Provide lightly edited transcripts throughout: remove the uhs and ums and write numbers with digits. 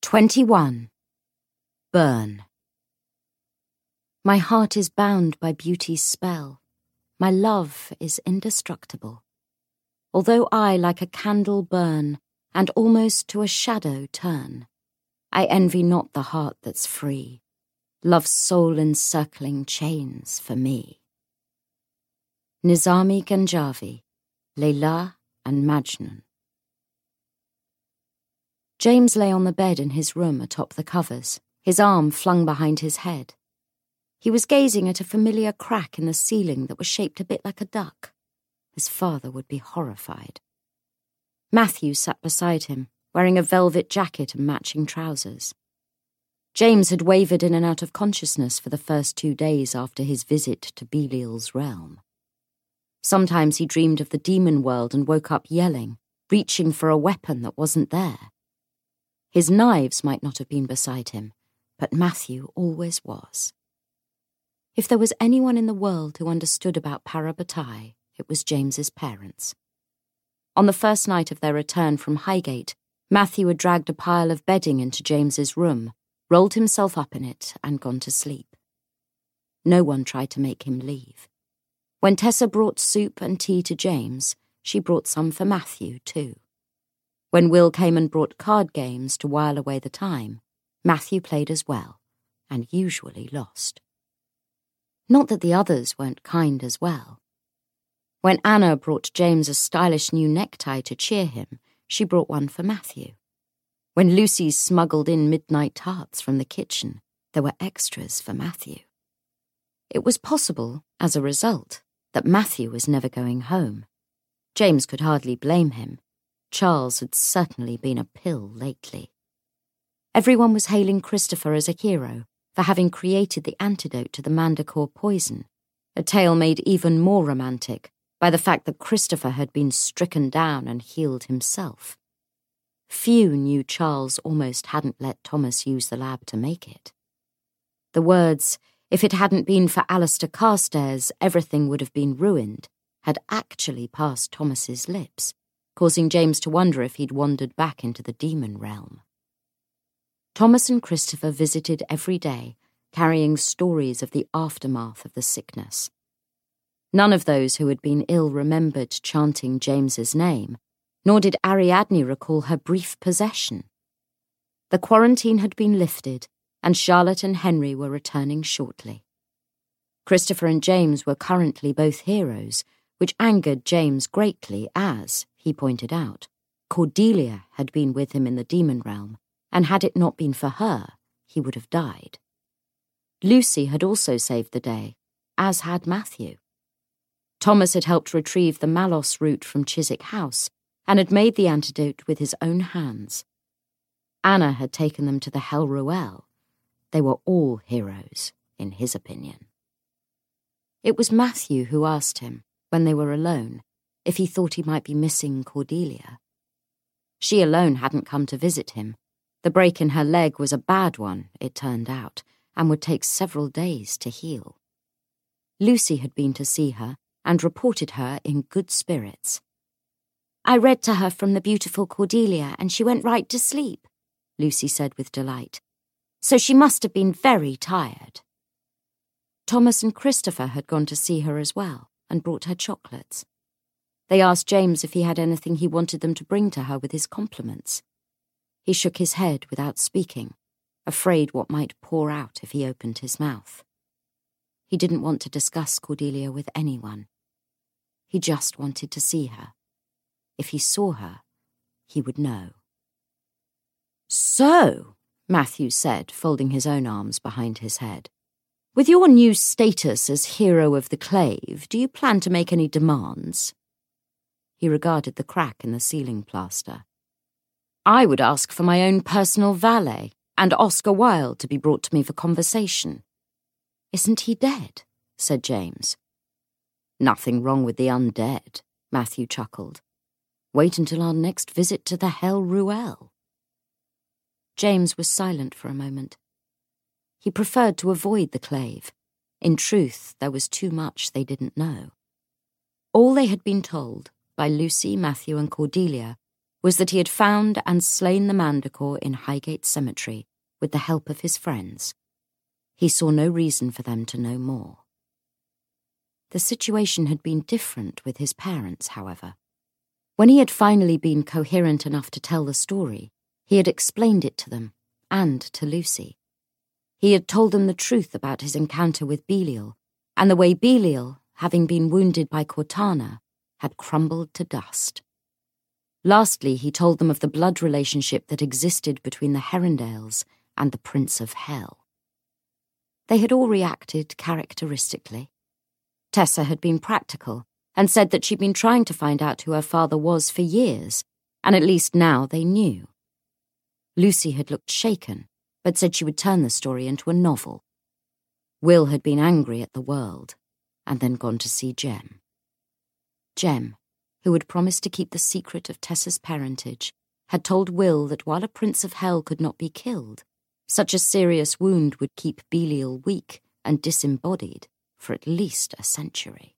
21. Burn. My heart is bound by beauty's spell. My love is indestructible. Although I like a candle burn, and almost to a shadow turn, I envy not the heart that's free, love's soul-encircling chains for me. Nizami Ganjavi, Layla and Majnun. James lay on the bed in his room atop the covers, his arm flung behind his head. He was gazing at a familiar crack in the ceiling that was shaped a bit like a duck. His father would be horrified. Matthew sat beside him, wearing a velvet jacket and matching trousers. James had wavered in and out of consciousness for the first 2 days after his visit to Belial's realm. Sometimes he dreamed of the demon world and woke up yelling, reaching for a weapon that wasn't there. His knives might not have been beside him, but Matthew always was. If there was anyone in the world who understood about Parabatai, it was James's parents. On the first night of their return from Highgate, Matthew had dragged a pile of bedding into James's room, rolled himself up in it, and gone to sleep. No one tried to make him leave. When Tessa brought soup and tea to James, she brought some for Matthew too. When Will came and brought card games to while away the time, Matthew played as well, and usually lost. Not that the others weren't kind as well. When Anna brought James a stylish new necktie to cheer him, she brought one for Matthew. When Lucy smuggled in midnight tarts from the kitchen, there were extras for Matthew. It was possible, as a result, that Matthew was never going home. James could hardly blame him. Charles had certainly been a pill lately. Everyone was hailing Christopher as a hero for having created the antidote to the Manticore poison, a tale made even more romantic by the fact that Christopher had been stricken down and healed himself. Few knew Charles almost hadn't let Thomas use the lab to make it. The words, "If it hadn't been for Alistair Carstairs, everything would have been ruined," had actually passed Thomas's lips, causing James to wonder if he'd wandered back into the demon realm. Thomas and Christopher visited every day, carrying stories of the aftermath of the sickness. None of those who had been ill remembered chanting James's name, nor did Ariadne recall her brief possession. The quarantine had been lifted, and Charlotte and Henry were returning shortly. Christopher and James were currently both heroes, which angered James greatly as, he pointed out, Cordelia had been with him in the demon realm, and had it not been for her, he would have died. Lucy had also saved the day, as had Matthew. Thomas had helped retrieve the Malos root from Chiswick House, and had made the antidote with his own hands. Anna had taken them to the Hell Ruel. They were all heroes, in his opinion. It was Matthew who asked him, when they were alone, if he thought he might be missing Cordelia. She alone hadn't come to visit him. The break in her leg was a bad one, it turned out, and would take several days to heal. Lucy had been to see her and reported her in good spirits. "I read to her from the beautiful Cordelia, and she went right to sleep," Lucy said with delight. "So she must have been very tired." Thomas and Christopher had gone to see her as well, and brought her chocolates. They asked James if he had anything he wanted them to bring to her with his compliments. He shook his head without speaking, afraid what might pour out if he opened his mouth. He didn't want to discuss Cordelia with anyone. He just wanted to see her. If he saw her, he would know. "So," Matthew said, folding his own arms behind his head, "with your new status as hero of the Clave, do you plan to make any demands?" He regarded the crack in the ceiling plaster. "I would ask for my own personal valet, and Oscar Wilde to be brought to me for conversation." "Isn't he dead?" said James. "Nothing wrong with the undead," Matthew chuckled. "Wait until our next visit to the Hell Ruel." James was silent for a moment. He preferred to avoid the Clave. In truth, there was too much they didn't know. All they had been told, by Lucy, Matthew and Cordelia, was that he had found and slain the Mandrake in Highgate Cemetery with the help of his friends. He saw no reason for them to know more. The situation had been different with his parents, however. When he had finally been coherent enough to tell the story, he had explained it to them, and to Lucy. He had told them the truth about his encounter with Belial, and the way Belial, having been wounded by Cortana, had crumbled to dust. Lastly, he told them of the blood relationship that existed between the Herondales and the Prince of Hell. They had all reacted characteristically. Tessa had been practical and said that she'd been trying to find out who her father was for years, and at least now they knew. Lucy had looked shaken, but said she would turn the story into a novel. Will had been angry at the world, and then gone to see Jem. Jem, who had promised to keep the secret of Tessa's parentage, had told Will that while a Prince of Hell could not be killed, such a serious wound would keep Belial weak and disembodied for at least a century.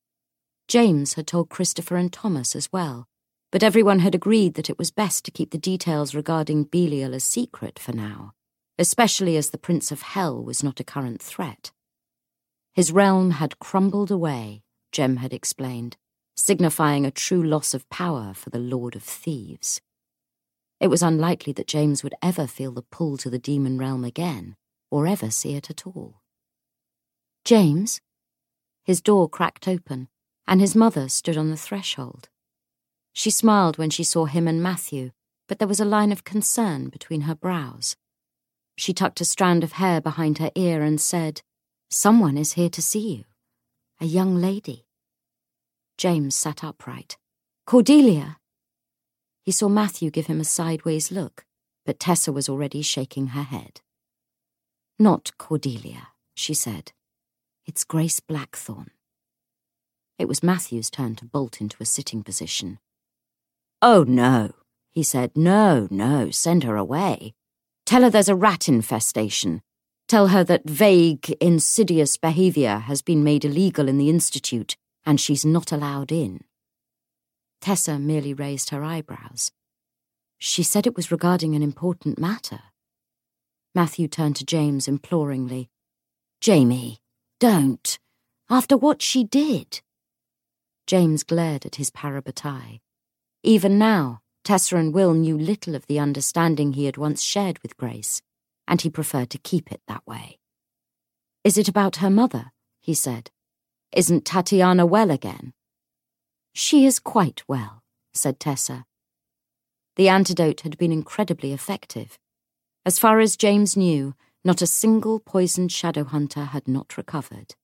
James had told Christopher and Thomas as well, but everyone had agreed that it was best to keep the details regarding Belial a secret for now, especially as the Prince of Hell was not a current threat. His realm had crumbled away, Jem had explained, signifying a true loss of power for the Lord of Thieves. It was unlikely that James would ever feel the pull to the demon realm again, or ever see it at all. "James?" His door cracked open, and his mother stood on the threshold. She smiled when she saw him and Matthew, but there was a line of concern between her brows. She tucked a strand of hair behind her ear and said, "Someone is here to see you. A young lady." James sat upright. "Cordelia!" He saw Matthew give him a sideways look, but Tessa was already shaking her head. "Not Cordelia," she said. "It's Grace Blackthorne." It was Matthew's turn to bolt into a sitting position. "Oh, no," he said. No, send her away. Tell her there's a rat infestation. Tell her that vague, insidious behaviour has been made illegal in the Institute, and she's not allowed in." Tessa merely raised her eyebrows. "She said it was regarding an important matter." Matthew turned to James imploringly. "Jamie, don't. After what she did." James glared at his parabatai. Even now, Tessa and Will knew little of the understanding he had once shared with Grace, and he preferred to keep it that way. "Is it about her mother?" he said. "Isn't Tatiana well again?" "She is quite well," said Tessa. The antidote had been incredibly effective. As far as James knew, not a single poisoned shadow hunter had not recovered.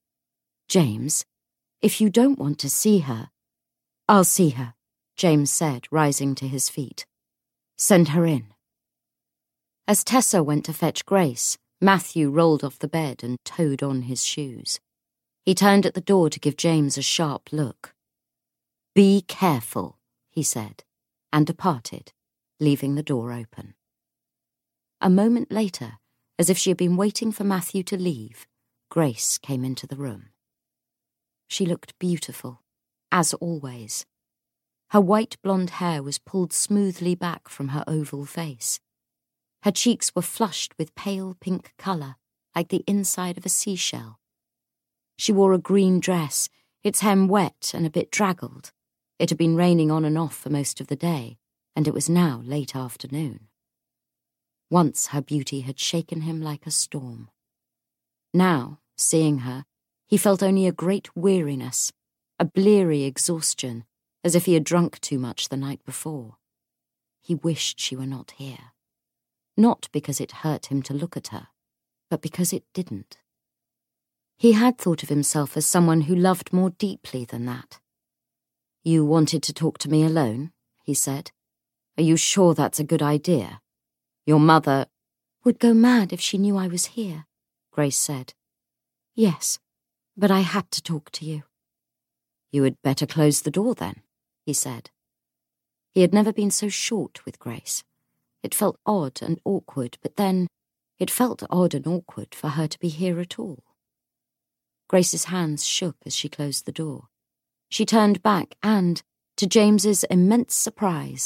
"James, if you don't want to see her—" "I'll see her," James said, rising to his feet. "Send her in." As Tessa went to fetch Grace, Matthew rolled off the bed and toed on his shoes. He turned at the door to give James a sharp look. "Be careful," he said, and departed, leaving the door open. A moment later, as if she had been waiting for Matthew to leave, Grace came into the room. She looked beautiful, as always. Her white blonde hair was pulled smoothly back from her oval face. Her cheeks were flushed with pale pink colour, like the inside of a seashell. She wore a green dress, its hem wet and a bit draggled. It had been raining on and off for most of the day, and it was now late afternoon. Once her beauty had shaken him like a storm. Now, seeing her, he felt only a great weariness, a bleary exhaustion, as if he had drunk too much the night before. He wished she were not here. Not because it hurt him to look at her, but because it didn't. He had thought of himself as someone who loved more deeply than that. "You wanted to talk to me alone?" he said. "Are you sure that's a good idea? Your mother—" "Would go mad if she knew I was here," Grace said. "Yes, but I had to talk to you." "You had better close the door then," he said. He had never been so short with Grace. It felt odd and awkward, but then it felt odd and awkward for her to be here at all. Grace's hands shook as she closed the door. She turned back and, to James's immense surprise,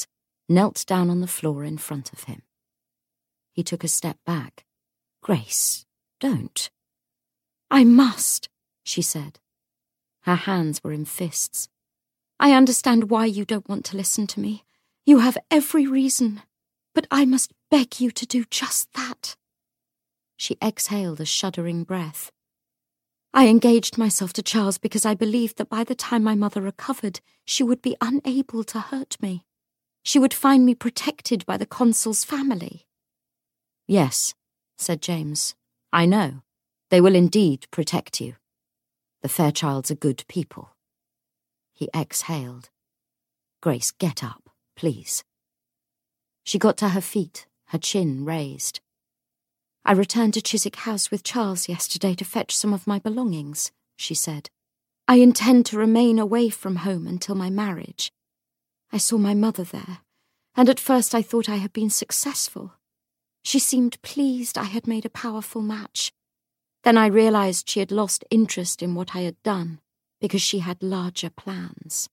knelt down on the floor in front of him. He took a step back. "Grace, don't." "I must," she said. Her hands were in fists. "I understand why you don't want to listen to me. You have every reason. But I must beg you to do just that." She exhaled a shuddering breath. "I engaged myself to Charles because I believed that by the time my mother recovered, she would be unable to hurt me. She would find me protected by the consul's family." "Yes," said James. "I know. They will indeed protect you. The Fairchilds are good people." He exhaled. "Grace, get up, please." She got to her feet, her chin raised. "I returned to Chiswick House with Charles yesterday to fetch some of my belongings," she said. "I intend to remain away from home until my marriage. I saw my mother there, and at first I thought I had been successful. She seemed pleased I had made a powerful match. Then I realized she had lost interest in what I had done because she had larger plans."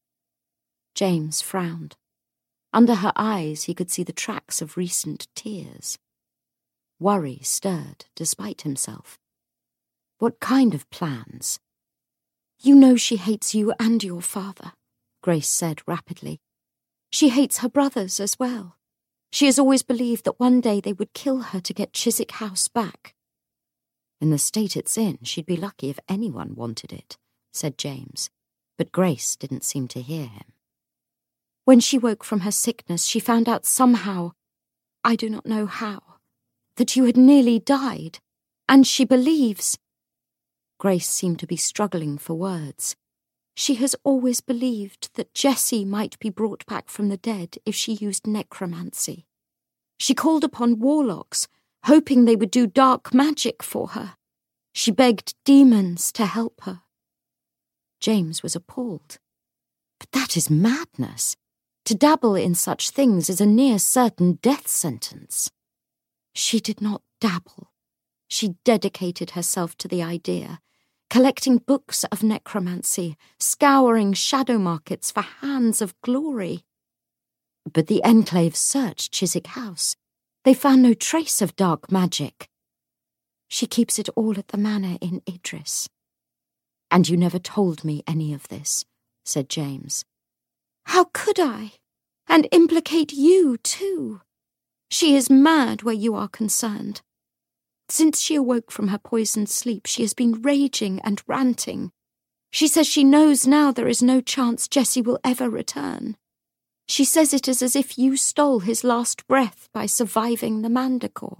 James frowned. Under her eyes he could see the tracks of recent tears. Worry stirred despite himself. "What kind of plans?" "You know she hates you and your father," Grace said rapidly. "She hates her brothers as well. She has always believed that one day they would kill her to get Chiswick House back." "In the state it's in, she'd be lucky if anyone wanted it," said James, but Grace didn't seem to hear him. "When she woke from her sickness, she found out somehow, I do not know how, that you had nearly died, and she believes—" Grace seemed to be struggling for words. "She has always believed that Jessie might be brought back from the dead if she used necromancy. She called upon warlocks, hoping they would do dark magic for her. She begged demons to help her." James was appalled. "But that is madness. To dabble in such things is a near certain death sentence." "She did not dabble. She dedicated herself to the idea, collecting books of necromancy, scouring shadow markets for hands of glory." "But the Enclave searched Chiswick House. They found no trace of dark magic." "She keeps it all at the manor in Idris." "And you never told me any of this," said James. "How could I? And implicate you, too? She is mad where you are concerned. Since she awoke from her poisoned sleep, she has been raging and ranting. She says she knows now there is no chance Jessie will ever return. She says it is as if you stole his last breath by surviving the Manticore."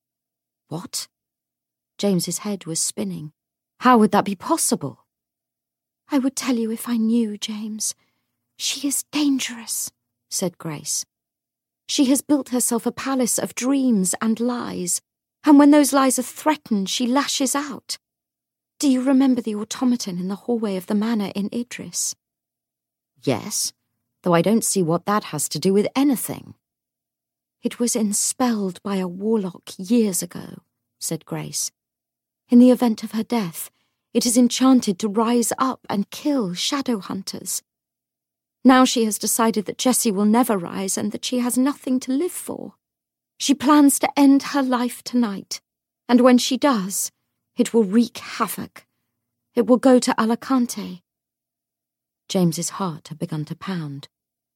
"What?" James's head was spinning. "How would that be possible?" "I would tell you if I knew, James. She is dangerous," said Grace. "She has built herself a palace of dreams and lies, and when those lies are threatened, she lashes out. Do you remember the automaton in the hallway of the manor in Idris?" "Yes, though I don't see what that has to do with anything." "It was enspelled by a warlock years ago," said Grace. "In the event of her death, it is enchanted to rise up and kill shadow hunters. Now she has decided that Jessie will never rise and that she has nothing to live for. She plans to end her life tonight, and when she does, it will wreak havoc. It will go to Alicante." James's heart had begun to pound.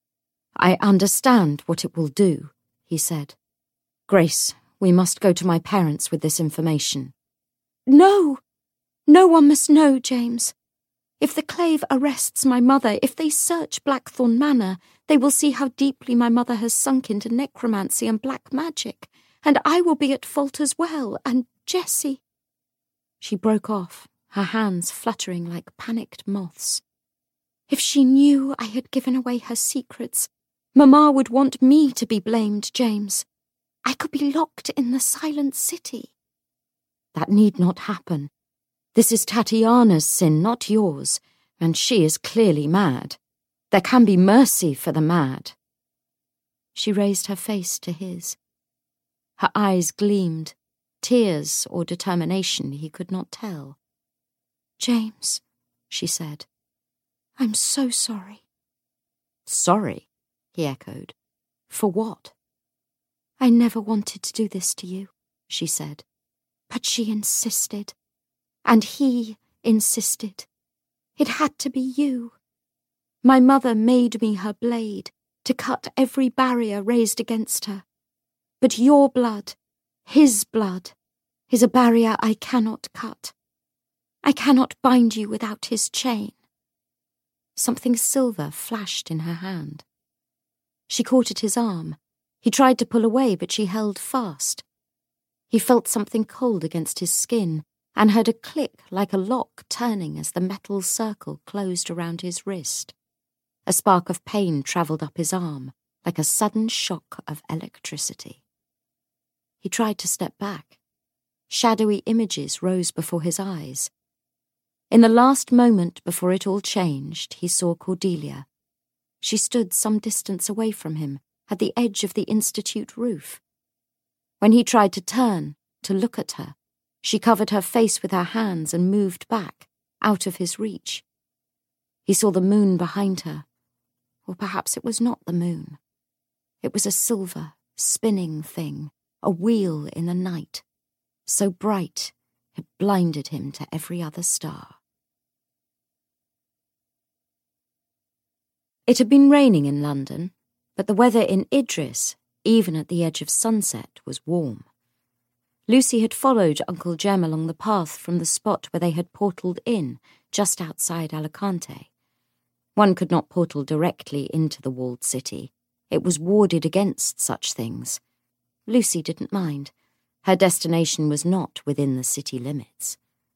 "I understand what it will do," he said. "Grace, we must go to my parents with this information." "No! No one must know, James. If the Clave arrests my mother, if they search Blackthorn Manor, they will see how deeply my mother has sunk into necromancy and black magic, and I will be at fault as well, and Jessie—" She broke off, her hands fluttering like panicked moths. "If she knew I had given away her secrets, Mamma would want me to be blamed, James. I could be locked in the Silent City." "That need not happen. This is Tatiana's sin, not yours, and she is clearly mad. There can be mercy for the mad." She raised her face to his. Her eyes gleamed, tears or determination he could not tell. "James," she said, "I'm so sorry." "Sorry?" he echoed. For what? "I never wanted to do this to you," she said. "But she insisted. And he insisted. It had to be you. My mother made me her blade to cut every barrier raised against her. But your blood, his blood, is a barrier I cannot cut. I cannot bind you without his chain." Something silver flashed in her hand. She caught at his arm. He tried to pull away, but she held fast. He felt something cold against his skin and heard a click like a lock turning as the metal circle closed around his wrist. A spark of pain travelled up his arm, like a sudden shock of electricity. He tried to step back. Shadowy images rose before his eyes. In the last moment before it all changed, he saw Cordelia. She stood some distance away from him, at the edge of the institute roof. When he tried to turn, to look at her, she covered her face with her hands and moved back, out of his reach. He saw the moon behind her. Or perhaps it was not the moon. It was a silver, spinning thing, a wheel in the night, so bright it blinded him to every other star. It had been raining in London, but the weather in Idris, even at the edge of sunset, was warm. Lucy had followed Uncle Jem along the path from the spot where they had portaled in, just outside Alicante. One could not portal directly into the walled city. It was warded against such things. Lucy didn't mind. Her destination was not within the city limits.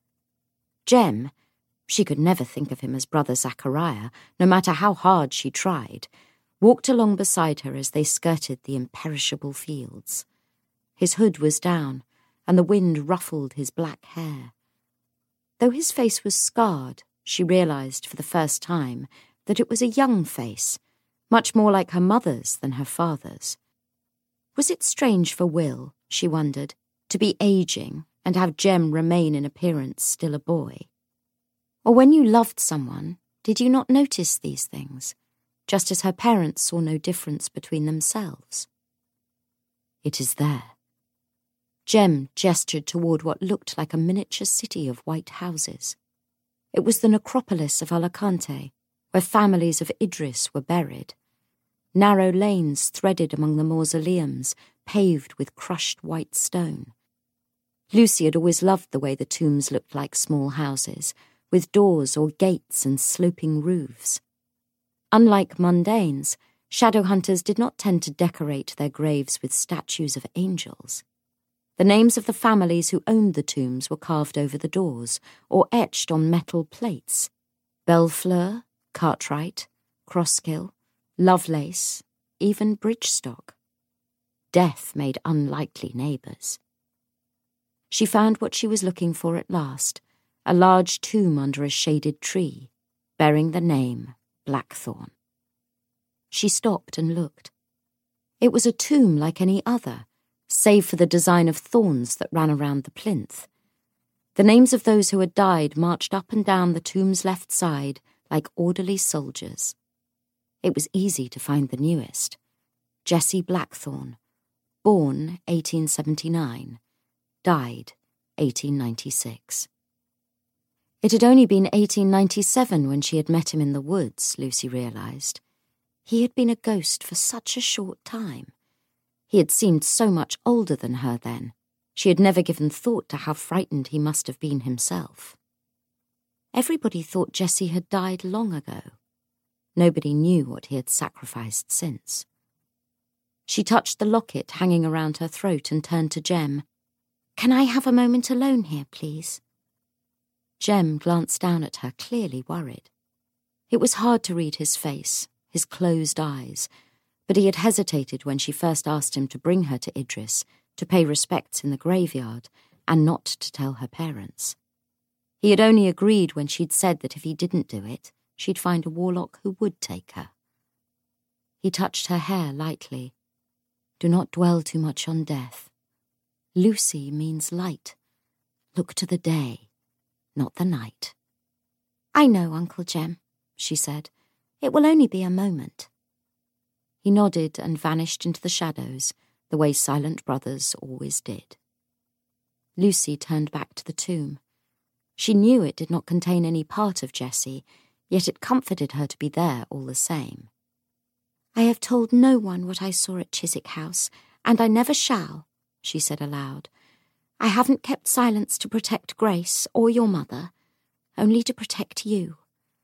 Jem, she could never think of him as Brother Zachariah, no matter how hard she tried, walked along beside her as they skirted the imperishable fields. His hood was down, and the wind ruffled his black hair. Though his face was scarred, she realized for the first time that it was a young face, much more like her mother's than her father's. Was it strange for Will, she wondered, to be aging and have Jem remain in appearance still a boy? Or when you loved someone, did you not notice these things, just as her parents saw no difference between themselves? It is there. Jem gestured toward what looked like a miniature city of white houses. It was the necropolis of Alicante, where families of Idris were buried. Narrow lanes threaded among the mausoleums, paved with crushed white stone. Lucy had always loved the way the tombs looked like small houses, with doors or gates and sloping roofs. Unlike mundanes, shadow hunters did not tend to decorate their graves with statues of angels. The names of the families who owned the tombs were carved over the doors or etched on metal plates. Bellfleur, Cartwright, Crosskill, Lovelace, even Bridgestock. Death made unlikely neighbours. She found what she was looking for at last, a large tomb under a shaded tree, bearing the name Blackthorn. She stopped and looked. It was a tomb like any other, save for the design of thorns that ran around the plinth. The names of those who had died marched up and down the tomb's left side like orderly soldiers. It was easy to find the newest. Jessie Blackthorn, born 1879, died 1896. It had only been 1897 when she had met him in the woods, Lucy realised. He had been a ghost for such a short time. He had seemed so much older than her then. She had never given thought to how frightened he must have been himself. Everybody thought Jessie had died long ago. Nobody knew what he had sacrificed since. She touched the locket hanging around her throat and turned to Jem. "Can I have a moment alone here, please?" Jem glanced down at her, clearly worried. It was hard to read his face, his closed eyes, but he had hesitated when she first asked him to bring her to Idris, to pay respects in the graveyard, and not to tell her parents. He had only agreed when she'd said that if he didn't do it, she'd find a warlock who would take her. He touched her hair lightly. "Do not dwell too much on death. Lucy means light. Look to the day, not the night." "I know, Uncle Jem," she said. "It will only be a moment." He nodded and vanished into the shadows, the way silent brothers always did. Lucy turned back to the tomb. She knew it did not contain any part of Jessie, yet it comforted her to be there all the same. "I have told no one what I saw at Chiswick House, and I never shall," she said aloud. "I haven't kept silence to protect Grace or your mother, only to protect you.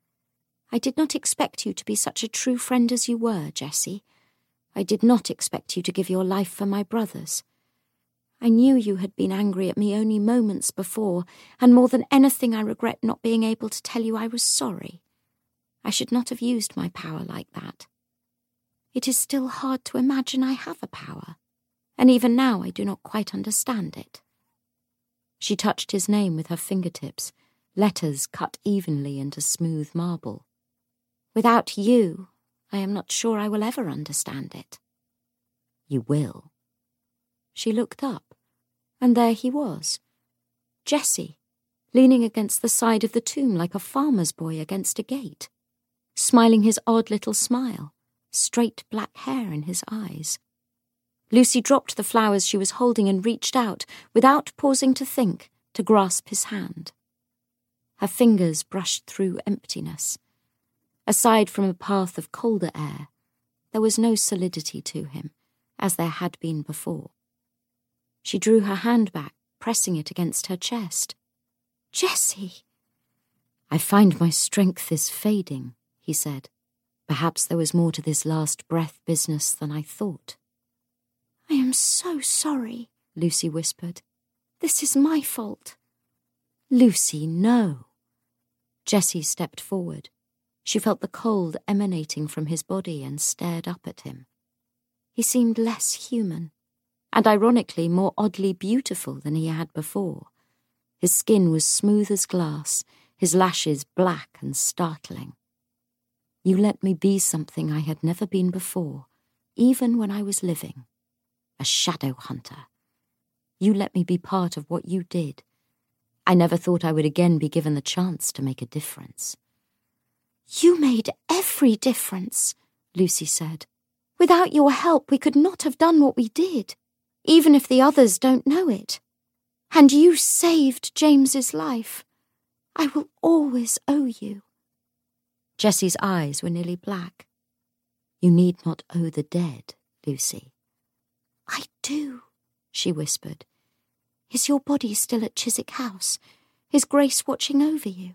I did not expect you to be such a true friend as you were, Jessie. I did not expect you to give your life for my brothers. I knew you had been angry at me only moments before, and more than anything I regret not being able to tell you I was sorry. I should not have used my power like that. It is still hard to imagine I have a power, and even now I do not quite understand it." She touched his name with her fingertips, letters cut evenly into smooth marble. "Without you, I am not sure I will ever understand it." "You will." She looked up, and there he was, Jessie, leaning against the side of the tomb like a farmer's boy against a gate, smiling his odd little smile, straight black hair in his eyes. Lucy dropped the flowers she was holding and reached out, without pausing to think, to grasp his hand. Her fingers brushed through emptiness. Aside from a path of colder air, there was no solidity to him, as there had been before. She drew her hand back, pressing it against her chest. "Jessie!" "I find my strength is fading," he said. "Perhaps there was more to this last breath business than I thought." "I am so sorry," Lucy whispered. "This is my fault." "Lucy, no." Jessie stepped forward. She felt the cold emanating from his body and stared up at him. He seemed less human, and ironically more oddly beautiful than he had before. His skin was smooth as glass, his lashes black and startling. "You let me be something I had never been before, even when I was living. A shadow hunter. You let me be part of what you did. I never thought I would again be given the chance to make a difference." "You made every difference," Lucy said. "Without your help, we could not have done what we did, even if the others don't know it. And you saved James's life. I will always owe you." Jessie's eyes were nearly black. "You need not owe the dead, Lucy." "I do," she whispered. "Is your body still at Chiswick House? Is Grace watching over you?"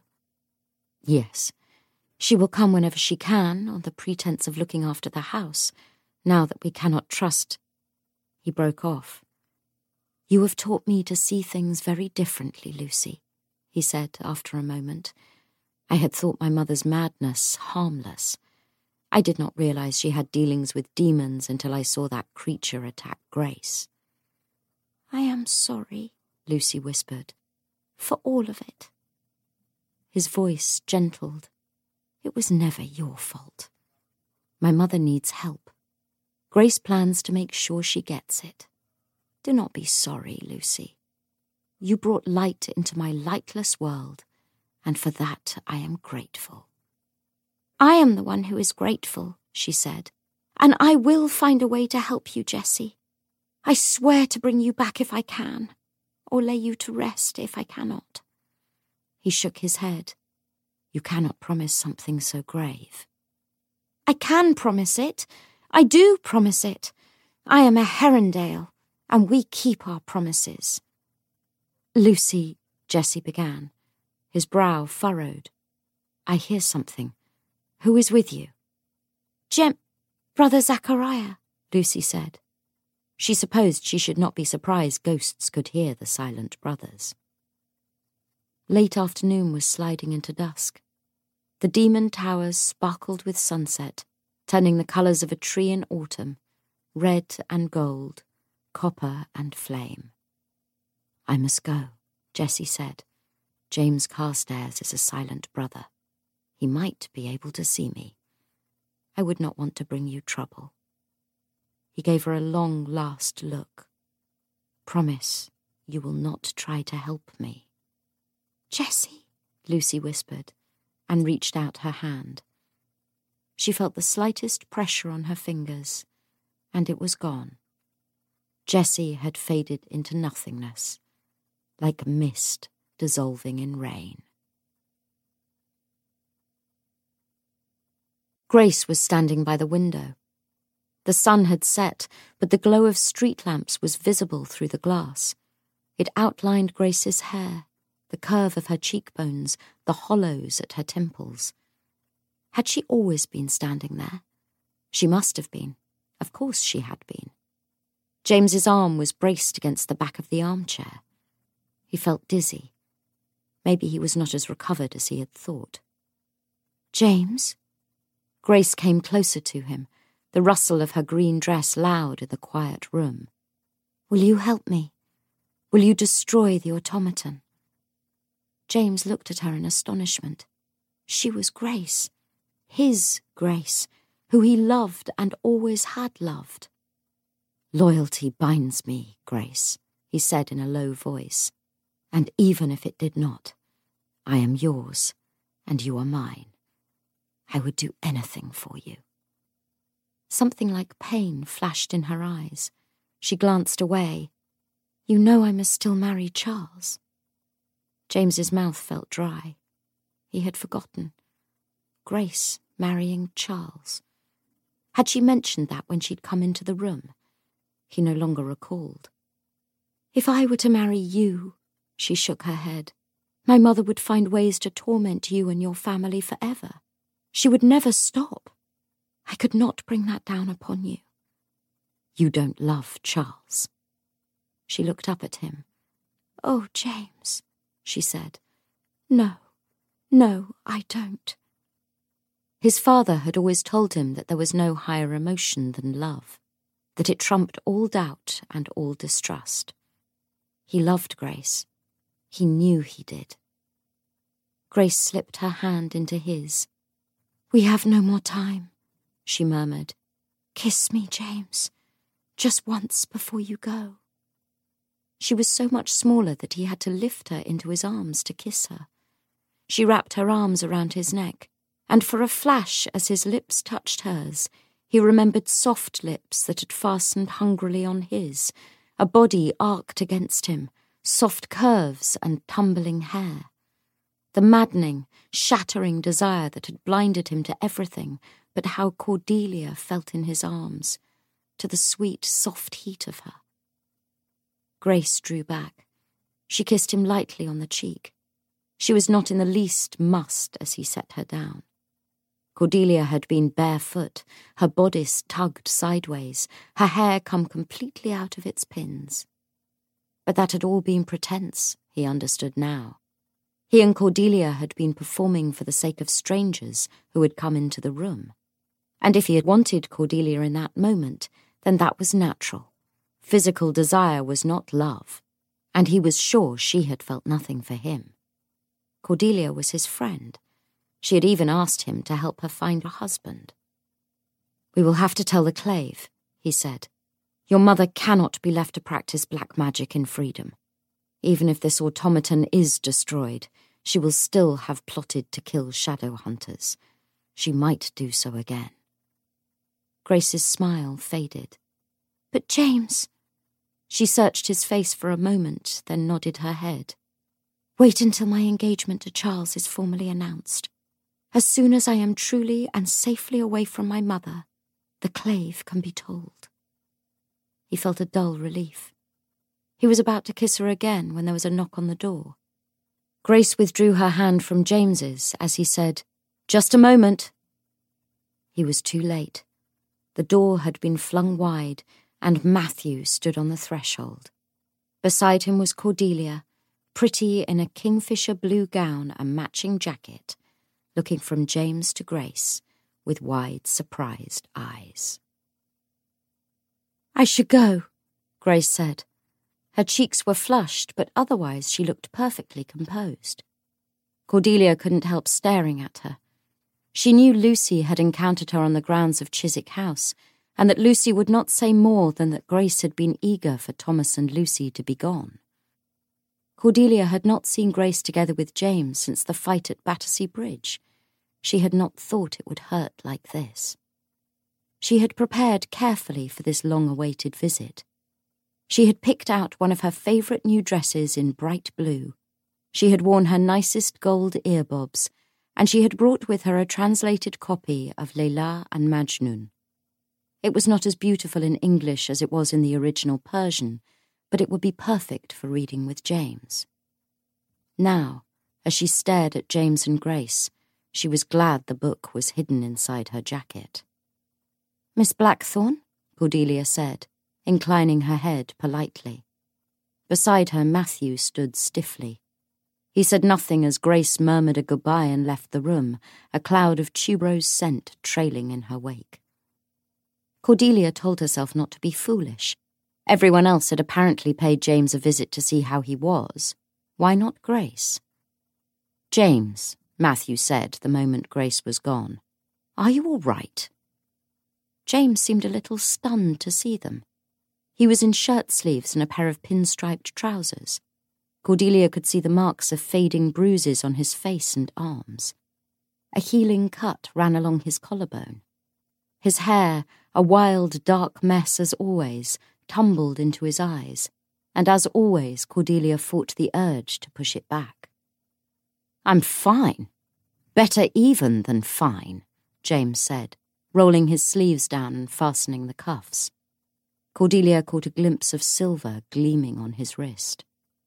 "Yes. She will come whenever she can, on the pretense of looking after the house, now that we cannot trust—" He broke off. "You have taught me to see things very differently, Lucy," he said after a moment. "I had thought my mother's madness harmless. I did not realize she had dealings with demons until I saw that creature attack Grace." "I am sorry," Lucy whispered, "for all of it." His voice gentled. "It was never your fault. My mother needs help. Grace plans to make sure she gets it. Do not be sorry, Lucy. You brought light into my lightless world, and for that I am grateful." "I am the one who is grateful," she said, "and I will find a way to help you, Jessie. I swear to bring you back if I can, or lay you to rest if I cannot." He shook his head. "You cannot promise something so grave." "I can promise it. I do promise it. I am a Herondale, and we keep our promises." "Lucy," Jessie began. His brow furrowed. "I hear something. Who is with you?" "Brother Zachariah," Lucy said. She supposed she should not be surprised ghosts could hear the silent brothers. Late afternoon was sliding into dusk. The demon towers sparkled with sunset, turning the colours of a tree in autumn, red and gold, copper and flame. "I must go," Jessie said. "James Carstairs is a silent brother. He might be able to see me. I would not want to bring you trouble." He gave her a long, last look. "Promise you will not try to help me." "Jessie," Lucy whispered, and reached out her hand. She felt the slightest pressure on her fingers, and it was gone. Jessie had faded into nothingness, like mist dissolving in rain. Grace was standing by the window. The sun had set, but the glow of street lamps was visible through the glass. It outlined Grace's hair, the curve of her cheekbones, the hollows at her temples. Had she always been standing there? She must have been. Of course she had been. James's arm was braced against the back of the armchair. He felt dizzy. Maybe he was not as recovered as he had thought. "James?" Grace came closer to him, the rustle of her green dress loud in the quiet room. "Will you help me? Will you destroy the automaton?" James looked at her in astonishment. She was Grace, his Grace, who he loved and always had loved. "Loyalty binds me, Grace," he said in a low voice. "And even if it did not, I am yours, and you are mine. I would do anything for you." Something like pain flashed in her eyes. She glanced away. "You know I must still marry Charles." James's mouth felt dry. He had forgotten. Grace marrying Charles. Had she mentioned that when she'd come into the room? He no longer recalled. "If I were to marry you," she shook her head, "my mother would find ways to torment you and your family forever. She would never stop. I could not bring that down upon you." "You don't love Charles." She looked up at him. "Oh, James," she said. No, I don't." His father had always told him that there was no higher emotion than love, that it trumped all doubt and all distrust. He loved Grace. He knew he did. Grace slipped her hand into his. "We have no more time," she murmured. "Kiss me, James, just once before you go." She was so much smaller that he had to lift her into his arms to kiss her. She wrapped her arms around his neck, and for a flash as his lips touched hers, he remembered soft lips that had fastened hungrily on his, a body arced against him, soft curves and tumbling hair. The maddening, shattering desire that had blinded him to everything but how Cordelia felt in his arms, to the sweet, soft heat of her. Grace drew back. She kissed him lightly on the cheek. She was not in the least mussed as he set her down. Cordelia had been barefoot, her bodice tugged sideways, her hair come completely out of its pins. But that had all been pretense, he understood now. He and Cordelia had been performing for the sake of strangers who had come into the room. And if he had wanted Cordelia in that moment, then that was natural. Physical desire was not love, and he was sure she had felt nothing for him. Cordelia was his friend. She had even asked him to help her find a husband. "We will have to tell the Clave," he said. "Your mother cannot be left to practice black magic in freedom. Even if this automaton is destroyed, she will still have plotted to kill shadow hunters. She might do so again." Grace's smile faded. "But James..." She searched his face for a moment, then nodded her head. "Wait until my engagement to Charles is formally announced. As soon as I am truly and safely away from my mother, the Clave can be told." He felt a dull relief. He was about to kiss her again when there was a knock on the door. Grace withdrew her hand from James's as he said, "Just a moment." He was too late. The door had been flung wide, and Matthew stood on the threshold. Beside him was Cordelia, pretty in a kingfisher blue gown and matching jacket, looking from James to Grace with wide, surprised eyes. "I should go," Grace said. Her cheeks were flushed, but otherwise she looked perfectly composed. Cordelia couldn't help staring at her. She knew Lucy had encountered her on the grounds of Chiswick House, and that Lucy would not say more than that Grace had been eager for Thomas and Lucy to be gone. Cordelia had not seen Grace together with James since the fight at Battersea Bridge. She had not thought it would hurt like this. She had prepared carefully for this long-awaited visit. She had picked out one of her favourite new dresses in bright blue. She had worn her nicest gold earbobs, and she had brought with her a translated copy of Layla and Majnun. It was not as beautiful in English as it was in the original Persian, but it would be perfect for reading with James. Now, as she stared at James and Grace, she was glad the book was hidden inside her jacket. "Miss Blackthorne?" Cordelia said, inclining her head politely. Beside her, Matthew stood stiffly. He said nothing as Grace murmured a goodbye and left the room, a cloud of tuberose scent trailing in her wake. Cordelia told herself not to be foolish. Everyone else had apparently paid James a visit to see how he was. Why not Grace? "James," Matthew said the moment Grace was gone, "are you all right?" James seemed a little stunned to see them. He was in shirt sleeves and a pair of pinstriped trousers. Cordelia could see the marks of fading bruises on his face and arms. A healing cut ran along his collarbone. His hair, a wild, dark mess as always, tumbled into his eyes, and as always Cordelia fought the urge to push it back. "I'm fine. Better even than fine," James said, rolling his sleeves down and fastening the cuffs. Cordelia caught a glimpse of silver gleaming on his wrist.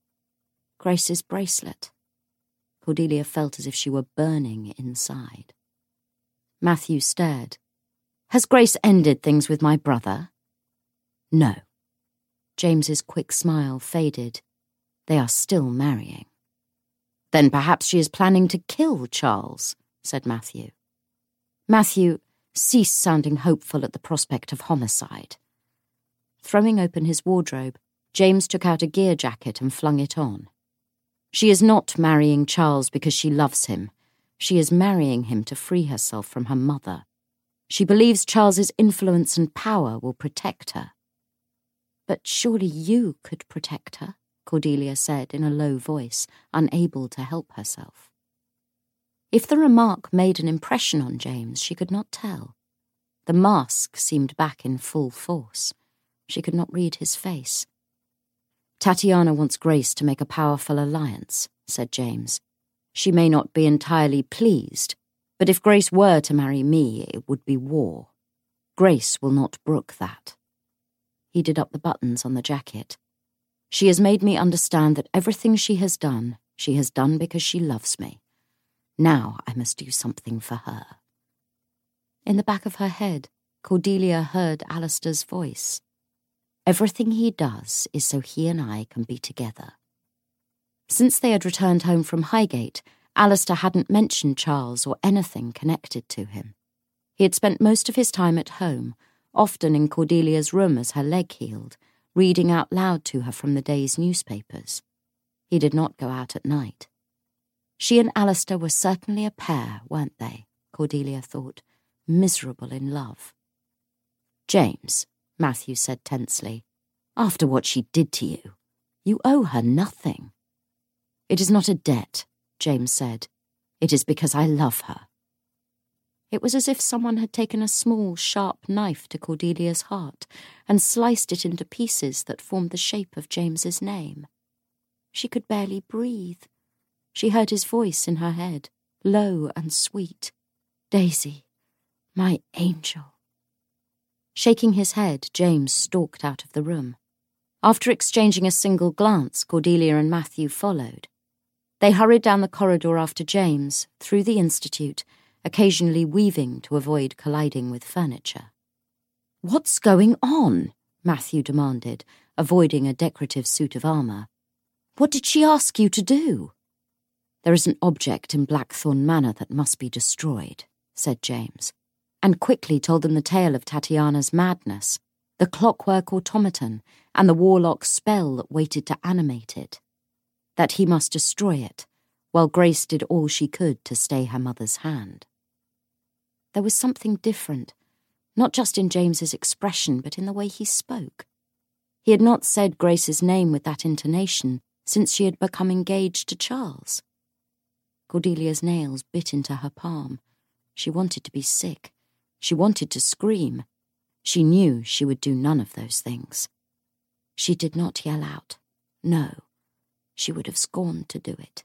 Grace's bracelet. Cordelia felt as if she were burning inside. Matthew stared. "Has Grace ended things with my brother?" "No." James's quick smile faded. "They are still marrying." "Then perhaps she is planning to kill Charles," said Matthew. Matthew ceased sounding hopeful at the prospect of homicide. Throwing open his wardrobe, James took out a gear jacket and flung it on. "She is not marrying Charles because she loves him. She is marrying him to free herself from her mother. She believes Charles's influence and power will protect her." "But surely you could protect her," Cordelia said in a low voice, unable to help herself. If the remark made an impression on James, she could not tell. The mask seemed back in full force. She could not read his face. "Tatiana wants Grace to make a powerful alliance," said James. "She may not be entirely pleased, but if Grace were to marry me, it would be war. Grace will not brook that." He did up the buttons on the jacket. "She has made me understand that everything she has done because she loves me. Now I must do something for her." In the back of her head, Cordelia heard Alistair's voice. "Everything he does is so he and I can be together." Since they had returned home from Highgate, Alistair hadn't mentioned Charles or anything connected to him. He had spent most of his time at home, often in Cordelia's room as her leg healed, reading out loud to her from the day's newspapers. He did not go out at night. She and Alistair were certainly a pair, weren't they? Cordelia thought, miserable in love. "James," Matthew said tensely, "after what she did to you, you owe her nothing." "It is not a debt," James said. "It is because I love her." It was as if someone had taken a small, sharp knife to Cordelia's heart and sliced it into pieces that formed the shape of James's name. She could barely breathe. She heard his voice in her head, low and sweet. "Daisy, my angel." Shaking his head, James stalked out of the room. After exchanging a single glance, Cordelia and Matthew followed. They hurried down the corridor after James, through the Institute, occasionally weaving to avoid colliding with furniture. "What's going on?" Matthew demanded, avoiding a decorative suit of armour. "What did she ask you to do?" "There is an object in Blackthorne Manor that must be destroyed," said James, and quickly told them the tale of Tatiana's madness, the clockwork automaton, and the warlock's spell that waited to animate it. That he must destroy it, while Grace did all she could to stay her mother's hand. There was something different, not just in James's expression, but in the way he spoke. He had not said Grace's name with that intonation since she had become engaged to Charles. Cordelia's nails bit into her palm. She wanted to be sick. She wanted to scream. She knew she would do none of those things. She did not yell out. No, she would have scorned to do it.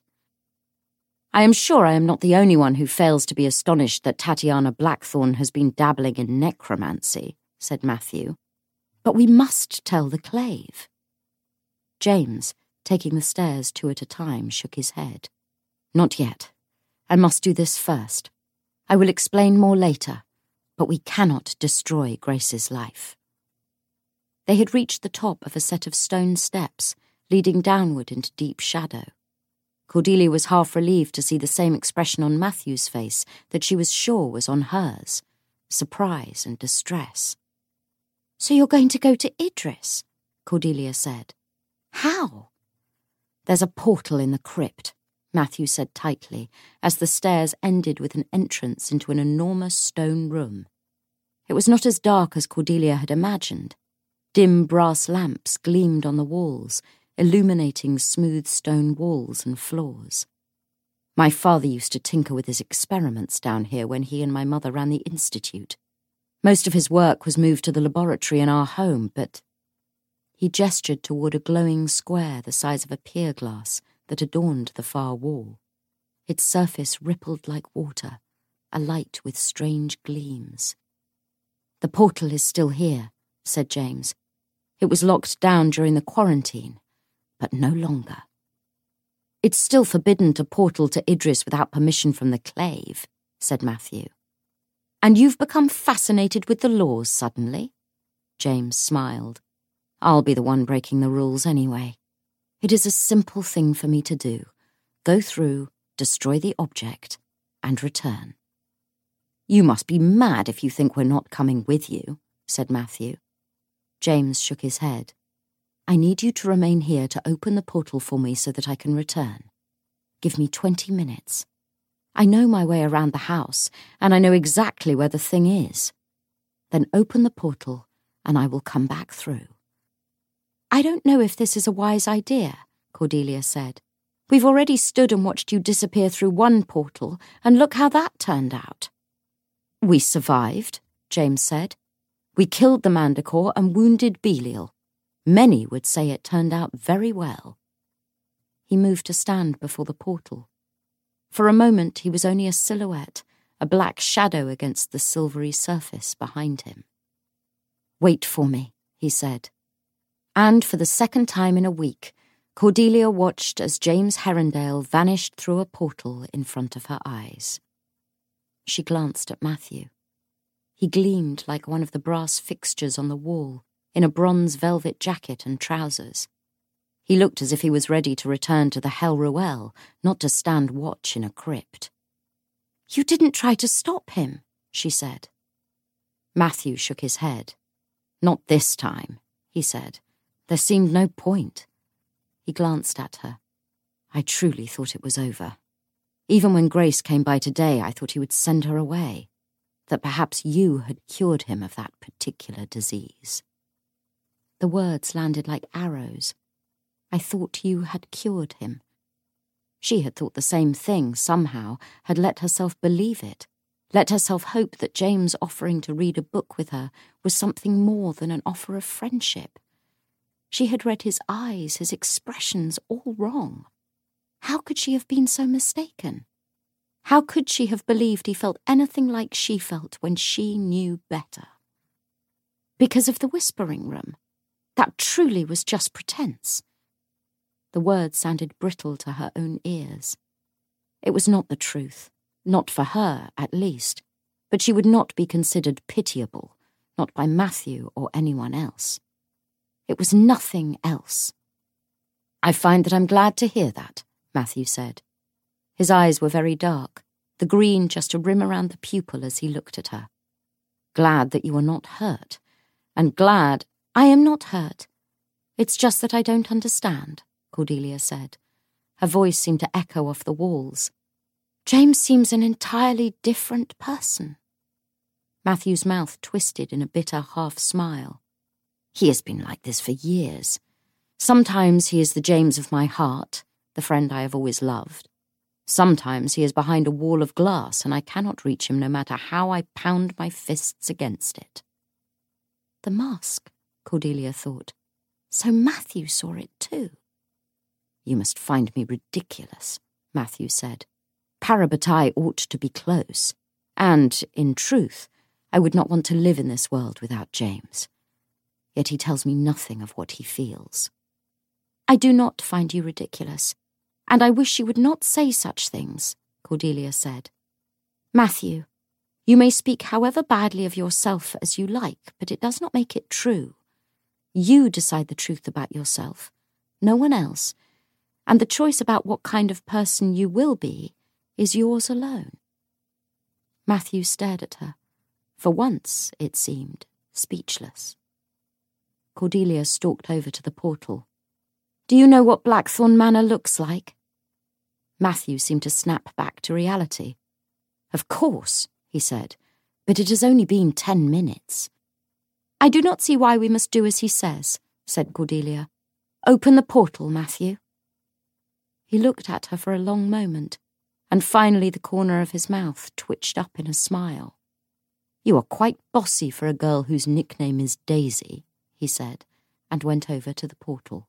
I am sure I am not the only one who fails to be astonished that Tatiana Blackthorne has been dabbling in necromancy, said Matthew. But we must tell the Clave. James, taking the stairs 2 at a time, shook his head. Not yet. I must do this first. I will explain more later, but we cannot destroy Grace's life. They had reached the top of a set of stone steps, leading downward into deep shadow. Cordelia was half relieved to see the same expression on Matthew's face that she was sure was on hers, surprise and distress. So you're going to go to Idris? Cordelia said. How? There's a portal in the crypt, Matthew said tightly, as the stairs ended with an entrance into an enormous stone room. It was not as dark as Cordelia had imagined. Dim brass lamps gleamed on the walls, illuminating smooth stone walls and floors. My father used to tinker with his experiments down here when he and my mother ran the institute. Most of his work was moved to the laboratory in our home, but... He gestured toward a glowing square the size of a pier glass that adorned the far wall. Its surface rippled like water, alight with strange gleams. The portal is still here, said James. It was locked down during the quarantine, but no longer. It's still forbidden to portal to Idris without permission from the Clave, said Matthew. And you've become fascinated with the laws suddenly? James smiled. I'll be the one breaking the rules anyway. It is a simple thing for me to do. Go through, destroy the object, and return. You must be mad if you think we're not coming with you, said Matthew. James shook his head. I need you to remain here to open the portal for me so that I can return. Give me 20 minutes. I know my way around the house, and I know exactly where the thing is. Then open the portal, and I will come back through. I don't know if this is a wise idea, Cordelia said. We've already stood and watched you disappear through one portal, and look how that turned out. We survived, James said. We killed the Manticore and wounded Belial. Many would say it turned out very well. He moved to stand before the portal. For a moment he was only a silhouette, a black shadow against the silvery surface behind him. Wait for me, he said. And for the second time in a week, Cordelia watched as James Herondale vanished through a portal in front of her eyes. She glanced at Matthew. He gleamed like one of the brass fixtures on the wall, in a bronze velvet jacket and trousers. He looked as if he was ready to return to the Hell Ruel, not to stand watch in a crypt. You didn't try to stop him, she said. Matthew shook his head. Not this time, he said. There seemed no point. He glanced at her. I truly thought it was over. Even when Grace came by today, I thought he would send her away, that perhaps you had cured him of that particular disease. The words landed like arrows. I thought you had cured him. She had thought the same thing somehow, had let herself believe it, let herself hope that James offering to read a book with her was something more than an offer of friendship. She had read his eyes, his expressions, all wrong. How could she have been so mistaken? How could she have believed he felt anything like she felt when she knew better? Because of the whispering room. That truly was just pretense. The words sounded brittle to her own ears. It was not the truth, not for her, at least, but she would not be considered pitiable, not by Matthew or anyone else. It was nothing else. I find that I'm glad to hear that, Matthew said. His eyes were very dark, the green just a rim around the pupil as he looked at her. Glad that you are not hurt, and glad I am not hurt. It's just that I don't understand, Cordelia said. Her voice seemed to echo off the walls. James seems an entirely different person. Matthew's mouth twisted in a bitter half-smile. He has been like this for years. Sometimes he is the James of my heart, the friend I have always loved. Sometimes he is behind a wall of glass, and I cannot reach him no matter how I pound my fists against it." The mask, Cordelia thought. So Matthew saw it too. "You must find me ridiculous," Matthew said. "Parabatai ought to be close, and, in truth, I would not want to live in this world without James. Yet he tells me nothing of what he feels." "I do not find you ridiculous, and I wish you would not say such things," Cordelia said. "Matthew, you may speak however badly of yourself as you like, but it does not make it true. You decide the truth about yourself, no one else, and the choice about what kind of person you will be is yours alone." Matthew stared at her, for once, it seemed, speechless. Cordelia stalked over to the portal. "Do you know what Blackthorn Manor looks like?" Matthew seemed to snap back to reality. "Of course," he said, "but it has only been 10 minutes. "I do not see why we must do as he says," said Cordelia. "Open the portal, Matthew." He looked at her for a long moment, and finally the corner of his mouth twitched up in a smile. "You are quite bossy for a girl whose nickname is Daisy," he said, and went over to the portal.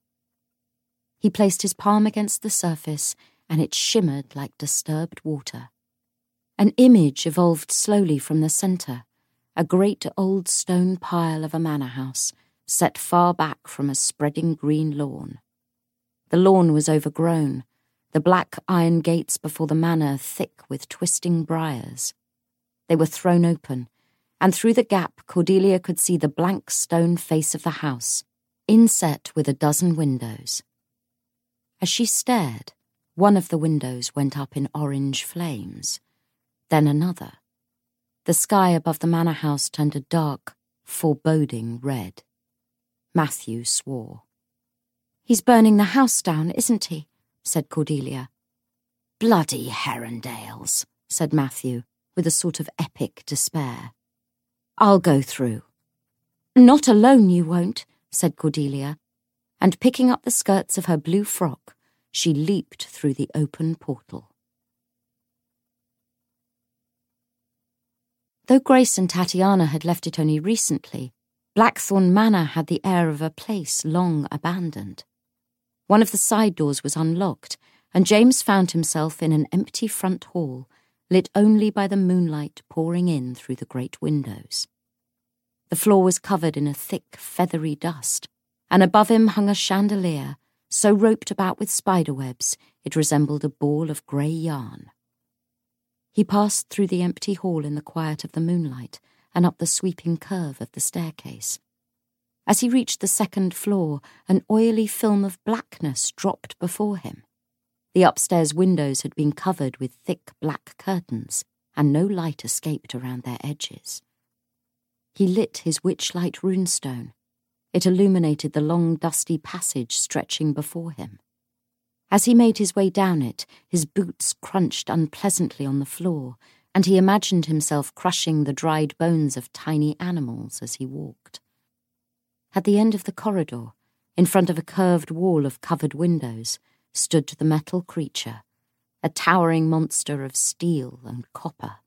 He placed his palm against the surface, and it shimmered like disturbed water. An image evolved slowly from the centre, a great old stone pile of a manor house, set far back from a spreading green lawn. The lawn was overgrown, the black iron gates before the manor thick with twisting briars. They were thrown open, and through the gap Cordelia could see the blank stone face of the house, inset with a dozen windows. As she stared, one of the windows went up in orange flames, then another. The sky above the manor house turned a dark, foreboding red. Matthew swore. "He's burning the house down, isn't he?" said Cordelia. "Bloody Herondales," said Matthew, with a sort of epic despair. "I'll go through." "Not alone, you won't," said Cordelia, and picking up the skirts of her blue frock, she leaped through the open portal. Though Grace and Tatiana had left it only recently, Blackthorn Manor had the air of a place long abandoned. One of the side doors was unlocked, and James found himself in an empty front hall, lit only by the moonlight pouring in through the great windows. The floor was covered in a thick, feathery dust, and above him hung a chandelier, so roped about with spiderwebs it resembled a ball of grey yarn. He passed through the empty hall in the quiet of the moonlight and up the sweeping curve of the staircase. As he reached the second floor, an oily film of blackness dropped before him. The upstairs windows had been covered with thick black curtains, and no light escaped around their edges. He lit his witchlight runestone. It illuminated the long, dusty passage stretching before him. As he made his way down it, his boots crunched unpleasantly on the floor, and he imagined himself crushing the dried bones of tiny animals as he walked. At the end of the corridor, in front of a curved wall of covered windows, stood the metal creature, a towering monster of steel and copper.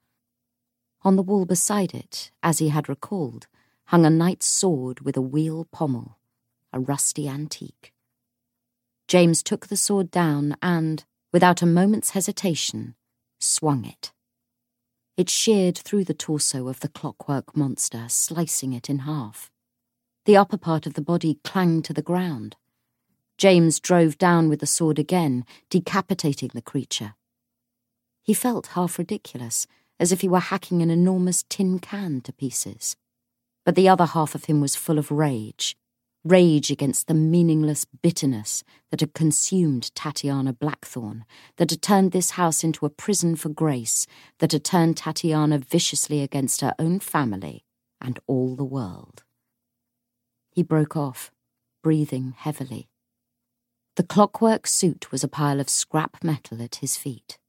On the wall beside it, as he had recalled, hung a knight's sword with a wheel pommel, a rusty antique. James took the sword down and, without a moment's hesitation, swung it. It sheared through the torso of the clockwork monster, slicing it in half. The upper part of the body clanged to the ground. James drove down with the sword again, decapitating the creature. He felt half ridiculous, as if he were hacking an enormous tin can to pieces. But the other half of him was full of rage against the meaningless bitterness that had consumed Tatiana Blackthorn, that had turned this house into a prison for Grace, that had turned Tatiana viciously against her own family and all the world. He broke off, breathing heavily. The clockwork suit was a pile of scrap metal at his feet.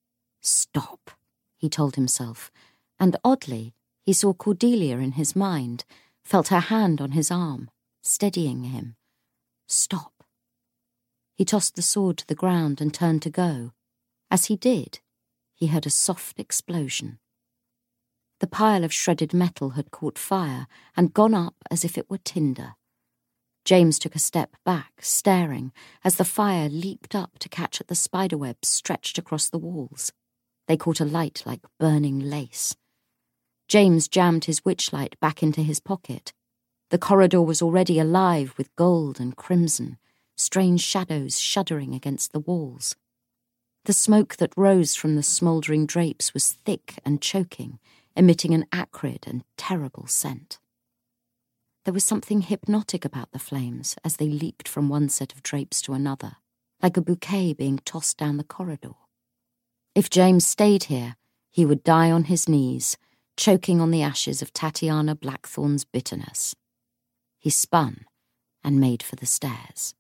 "Stop," he told himself, and oddly, he saw Cordelia in his mind, felt her hand on his arm, steadying him. "Stop." He tossed the sword to the ground and turned to go, As he did, he heard a soft explosion. The pile of shredded metal had caught fire and gone up as if it were tinder. James took a step back, staring, as the fire leaped up to catch at the spiderwebs stretched across the walls. They caught alight like burning lace. James jammed his witchlight back into his pocket. The corridor was already alive with gold and crimson, strange shadows shuddering against the walls. The smoke that rose from the smouldering drapes was thick and choking, emitting an acrid and terrible scent. There was something hypnotic about the flames as they leaped from one set of drapes to another, like a bouquet being tossed down the corridor. If James stayed here, he would die on his knees, choking on the ashes of Tatiana Blackthorn's bitterness. He spun and made for the stairs.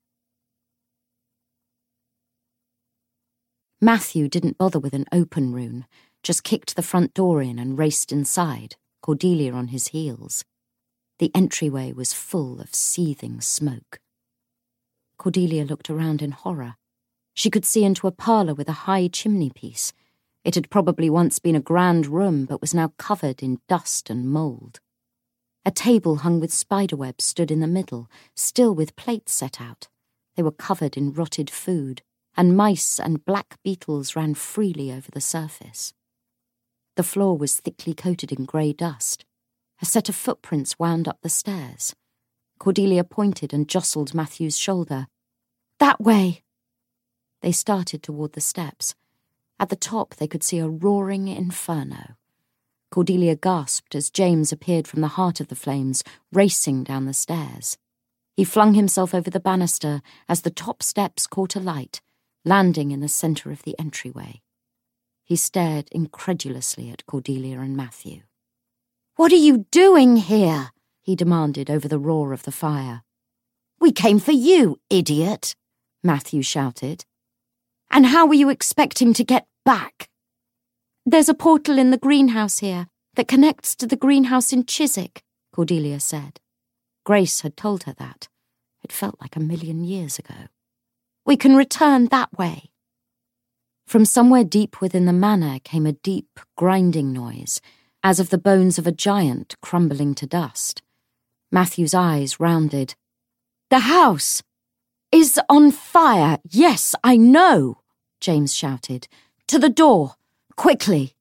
Matthew didn't bother with an open rune, just kicked the front door in and raced inside, Cordelia on his heels. The entryway was full of seething smoke. Cordelia looked around in horror. She could see into a parlour with a high chimney piece. It had probably once been a grand room, but was now covered in dust and mould. A table hung with spiderwebs stood in the middle, still with plates set out. They were covered in rotted food, and mice and black beetles ran freely over the surface. The floor was thickly coated in grey dust. A set of footprints wound up the stairs. Cordelia pointed and jostled Matthew's shoulder. "That way!" They started toward the steps. At the top they could see a roaring inferno. Cordelia gasped as James appeared from the heart of the flames, racing down the stairs. He flung himself over the banister as the top steps caught alight, landing in the centre of the entryway. He stared incredulously at Cordelia and Matthew. "What are you doing here?" he demanded over the roar of the fire. "We came for you, idiot," Matthew shouted. "And how were you expecting to get back?" "There's a portal in the greenhouse here that connects to the greenhouse in Chiswick," Cordelia said. Grace had told her that. It felt like 1,000,000 years ago. "We can return that way." From somewhere deep within the manor came a deep, grinding noise, as of the bones of a giant crumbling to dust. Matthew's eyes rounded. "The house is on fire! Yes, I know!" James shouted. "To the door! Quickly!"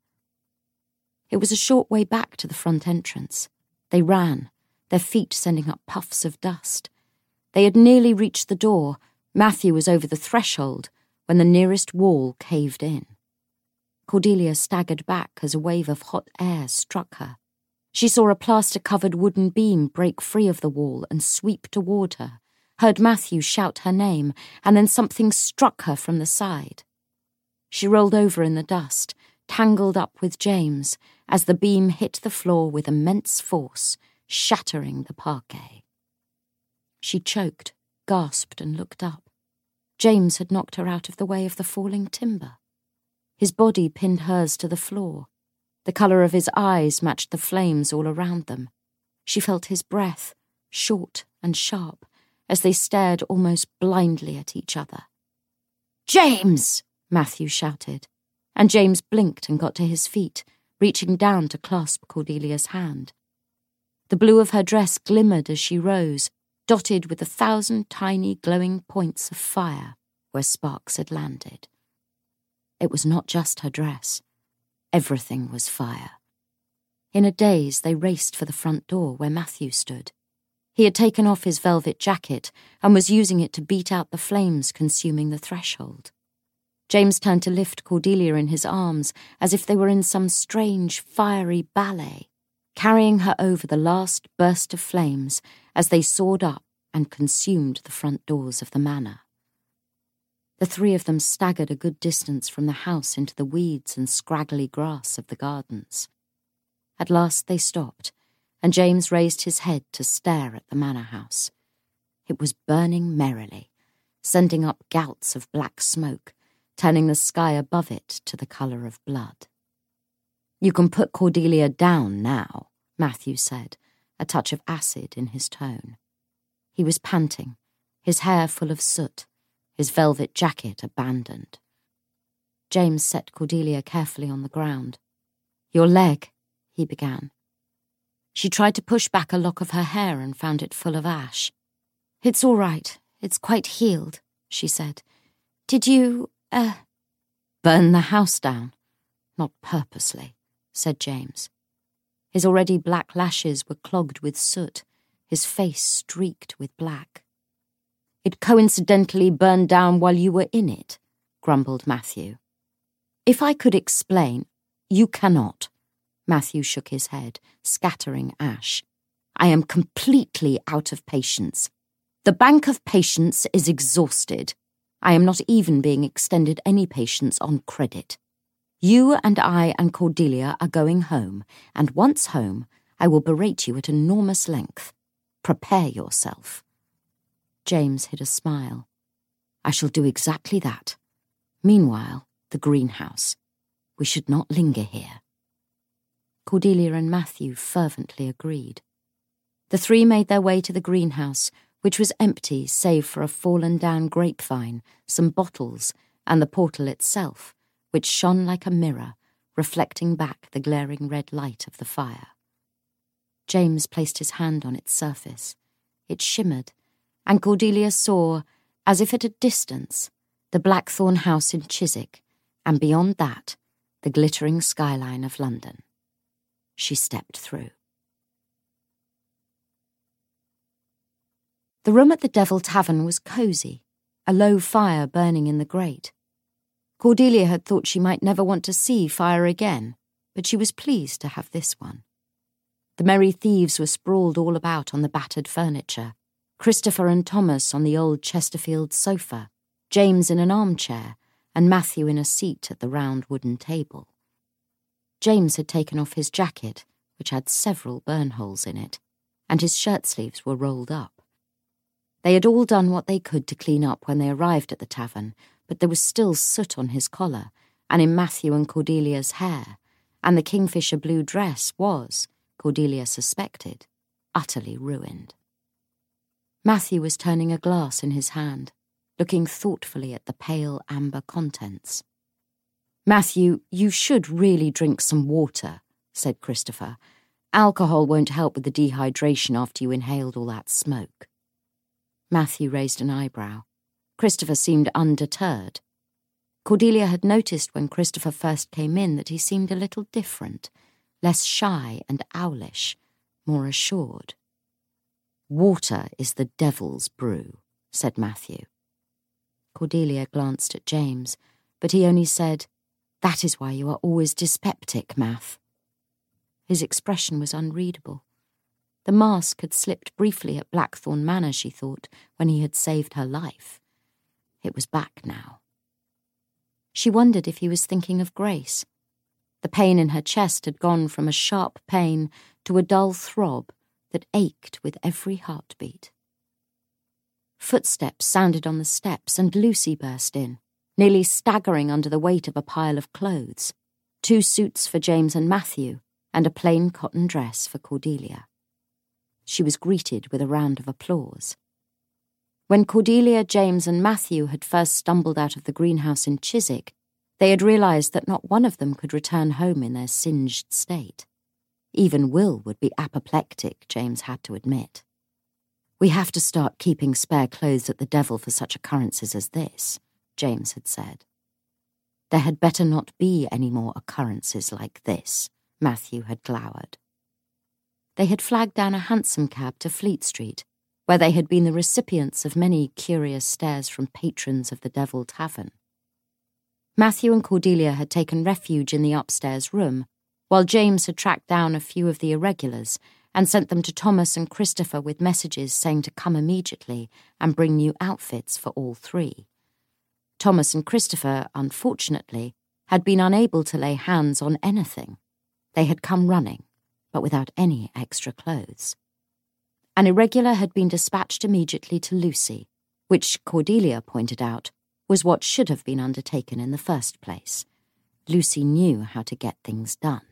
It was a short way back to the front entrance. They ran, their feet sending up puffs of dust. They had nearly reached the door. Matthew was over the threshold when the nearest wall caved in. Cordelia staggered back as a wave of hot air struck her. She saw a plaster-covered wooden beam break free of the wall and sweep toward her, heard Matthew shout her name, and then something struck her from the side. She rolled over in the dust, tangled up with James, as the beam hit the floor with immense force, shattering the parquet. She choked, gasped, and looked up. James had knocked her out of the way of the falling timber. His body pinned hers to the floor. The colour of his eyes matched the flames all around them. She felt his breath, short and sharp, as they stared almost blindly at each other. "James!" Matthew shouted, and James blinked and got to his feet, reaching down to clasp Cordelia's hand. The blue of her dress glimmered as she rose, dotted with 1,000 tiny glowing points of fire where sparks had landed. It was not just her dress. Everything was fire. In a daze, they raced for the front door where Matthew stood. He had taken off his velvet jacket and was using it to beat out the flames consuming the threshold. James turned to lift Cordelia in his arms as if they were in some strange, fiery ballet, carrying her over the last burst of flames as they soared up and consumed the front doors of the manor. The three of them staggered a good distance from the house into the weeds and scraggly grass of the gardens. At last they stopped, and James raised his head to stare at the manor house. It was burning merrily, sending up gouts of black smoke, turning the sky above it to the colour of blood. "You can put Cordelia down now," Matthew said, a touch of acid in his tone. He was panting, his hair full of soot, his velvet jacket abandoned. James set Cordelia carefully on the ground. "Your leg," he began. She tried to push back a lock of her hair and found it full of ash. "It's all right. It's quite healed," she said. "Did you, burn the house down?" "Not purposely," said James. His already black lashes were clogged with soot, his face streaked with black. "It coincidentally burned down while you were in it," grumbled Matthew. "If I could explain—" "You cannot." Matthew shook his head, scattering ash. "I am completely out of patience. The bank of patience is exhausted. I am not even being extended any patience on credit. You and I and Cordelia are going home, and once home, I will berate you at enormous length. Prepare yourself." James hid a smile. "I shall do exactly that. Meanwhile, the greenhouse. We should not linger here." Cordelia and Matthew fervently agreed. The three made their way to the greenhouse, which was empty save for a fallen-down grapevine, some bottles, and the portal itself, which shone like a mirror, reflecting back the glaring red light of the fire. James placed his hand on its surface. It shimmered, and Cordelia saw, as if at a distance, the Blackthorn house in Chiswick, and beyond that, the glittering skyline of London. She stepped through. The room at the Devil Tavern was cosy, a low fire burning in the grate. Cordelia had thought she might never want to see fire again, but she was pleased to have this one. The merry thieves were sprawled all about on the battered furniture, Christopher and Thomas on the old Chesterfield sofa, James in an armchair, and Matthew in a seat at the round wooden table. James had taken off his jacket, which had several burn holes in it, and his shirt sleeves were rolled up. They had all done what they could to clean up when they arrived at the tavern, but there was still soot on his collar, and in Matthew and Cordelia's hair, and the kingfisher blue dress was, Cordelia suspected, utterly ruined. Matthew was turning a glass in his hand, looking thoughtfully at the pale amber contents. "Matthew, you should really drink some water," said Christopher. "Alcohol won't help with the dehydration after you inhaled all that smoke." Matthew raised an eyebrow. Christopher seemed undeterred. Cordelia had noticed when Christopher first came in that he seemed a little different, less shy and owlish, more assured. "Water is the devil's brew," said Matthew. Cordelia glanced at James, but he only said, "That is why you are always dyspeptic, Math." His expression was unreadable. The mask had slipped briefly at Blackthorn Manor, she thought, when he had saved her life. It was back now. She wondered if he was thinking of Grace. The pain in her chest had gone from a sharp pain to a dull throb that ached with every heartbeat. Footsteps sounded on the steps, and Lucy burst in, nearly staggering under the weight of a pile of clothes, 2 suits for James and Matthew, and a plain cotton dress for Cordelia. She was greeted with a round of applause. When Cordelia, James, and Matthew had first stumbled out of the greenhouse in Chiswick, they had realised that not one of them could return home in their singed state. Even Will would be apoplectic, James had to admit. "We have to start keeping spare clothes at the Devil for such occurrences as this," James had said. "There had better not be any more occurrences like this," Matthew had glowered. They had flagged down a hansom cab to Fleet Street, where they had been the recipients of many curious stares from patrons of the Devil Tavern. Matthew and Cordelia had taken refuge in the upstairs room, while James had tracked down a few of the irregulars and sent them to Thomas and Christopher with messages saying to come immediately and bring new outfits for all 3. Thomas and Christopher, unfortunately, had been unable to lay hands on anything. They had come running, but without any extra clothes. An irregular had been dispatched immediately to Lucy, which, Cordelia pointed out, was what should have been undertaken in the first place. Lucy knew how to get things done.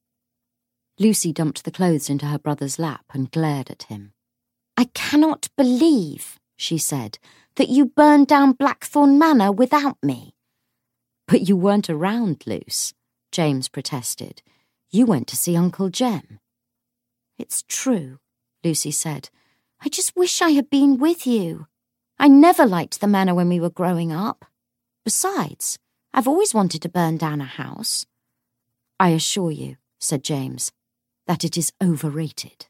Lucy dumped the clothes into her brother's lap and glared at him. "I cannot believe," she said, "that you burned down Blackthorn Manor without me." But you weren't around, Luce, James protested. You went to see Uncle Jem. It's true, Lucy said. I just wish I had been with you. I never liked the manor when we were growing up. Besides, I've always wanted to burn down a house. I assure you, said James, that it is overrated.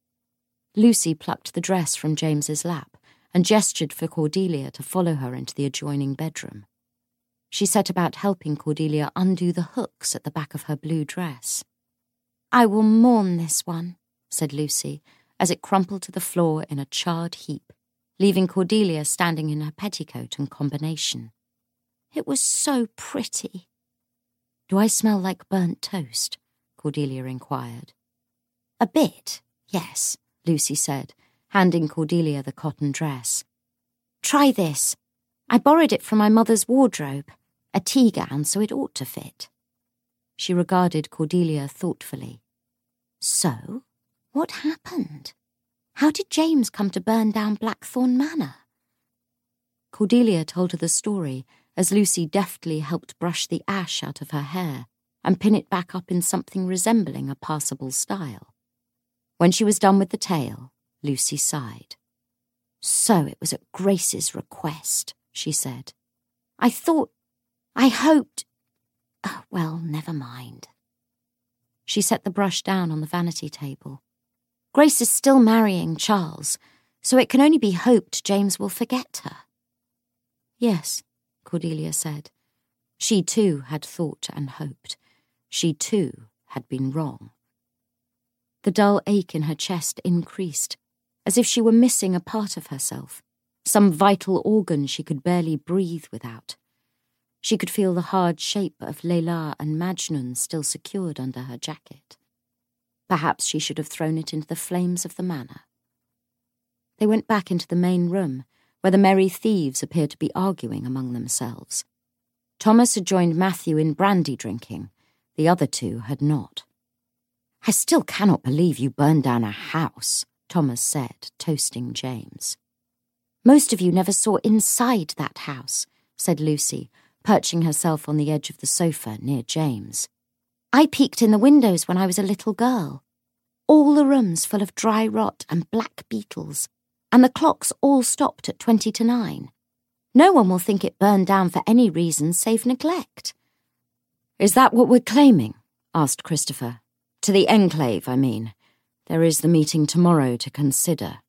Lucy plucked the dress from James's lap and gestured for Cordelia to follow her into the adjoining bedroom. She set about helping Cordelia undo the hooks at the back of her blue dress. I will mourn this one, said Lucy, as it crumpled to the floor in a charred heap, leaving Cordelia standing in her petticoat and combination. It was so pretty. Do I smell like burnt toast? Cordelia inquired. A bit, yes, Lucy said, handing Cordelia the cotton dress. Try this. I borrowed it from my mother's wardrobe, a tea gown, so it ought to fit. She regarded Cordelia thoughtfully. So, what happened? How did James come to burn down Blackthorn Manor? Cordelia told her the story as Lucy deftly helped brush the ash out of her hair and pin it back up in something resembling a passable style. When she was done with the tale, Lucy sighed. So it was at Grace's request, she said. I hoped... Oh, well, never mind. She set the brush down on the vanity table. Grace is still marrying Charles, so it can only be hoped James will forget her. Yes, Cordelia said. She too had thought and hoped. She too had been wrong. The dull ache in her chest increased, as if she were missing a part of herself, some vital organ she could barely breathe without. She could feel the hard shape of Leila and Majnun still secured under her jacket. Perhaps she should have thrown it into the flames of the manor. They went back into the main room, where the merry thieves appeared to be arguing among themselves. Thomas had joined Matthew in brandy drinking. The other two had not. I still cannot believe you burned down a house, Thomas said, toasting James. Most of you never saw inside that house, said Lucy, perching herself on the edge of the sofa near James. I peeked in the windows when I was a little girl. All the rooms full of dry rot and black beetles, and the clocks all stopped at 20 to 9. No one will think it burned down for any reason save neglect. Is that what we're claiming? Asked Christopher. To the Enclave, I mean. There is the meeting tomorrow to consider.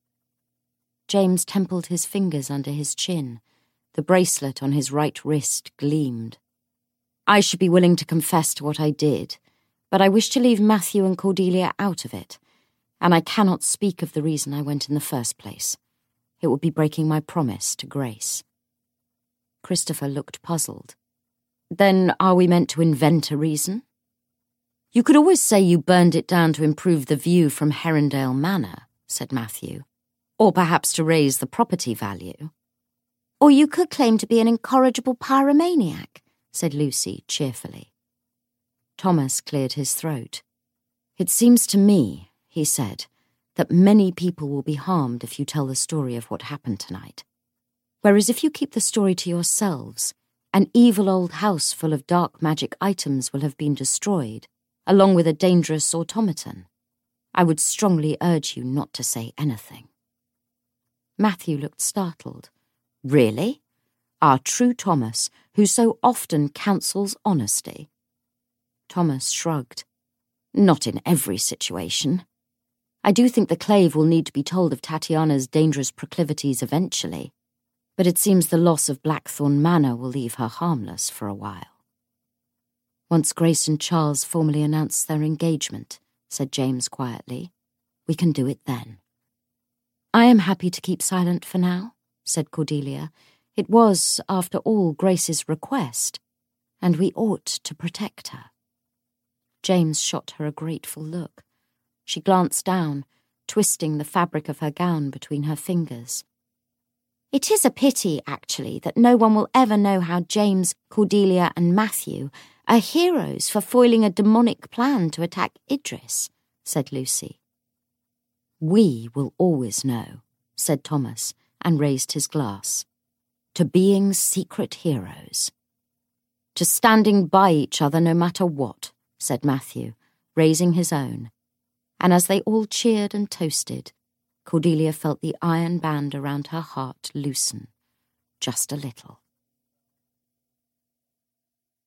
James templed his fingers under his chin. The bracelet on his right wrist gleamed. I should be willing to confess to what I did, but I wish to leave Matthew and Cordelia out of it, and I cannot speak of the reason I went in the first place. It would be breaking my promise to Grace. Christopher looked puzzled. Then are we meant to invent a reason? You could always say you burned it down to improve the view from Herondale Manor, said Matthew, or perhaps to raise the property value. Or you could claim to be an incorrigible pyromaniac, said Lucy cheerfully. Thomas cleared his throat. It seems to me, he said, that many people will be harmed if you tell the story of what happened tonight. Whereas if you keep the story to yourselves, an evil old house full of dark magic items will have been destroyed, along with a dangerous automaton. I would strongly urge you not to say anything. Matthew looked startled. Really? Our true Thomas, who so often counsels honesty? Thomas shrugged. Not in every situation. I do think the Clave will need to be told of Tatiana's dangerous proclivities eventually, but it seems the loss of Blackthorn Manor will leave her harmless for a while. Once Grace and Charles formally announce their engagement, said James quietly, we can do it then. I am happy to keep silent for now, said Cordelia. It was, after all, Grace's request, and we ought to protect her. James shot her a grateful look. She glanced down, twisting the fabric of her gown between her fingers. It is a pity, actually, that no one will ever know how James, Cordelia, and Matthew are heroes for foiling a demonic plan to attack Idris, said Lucy. We will always know, said Thomas, and raised his glass. To being secret heroes. to standing by each other no matter what, said Matthew, raising his own. And as they all cheered and toasted, Cordelia felt the iron band around her heart loosen, just a little.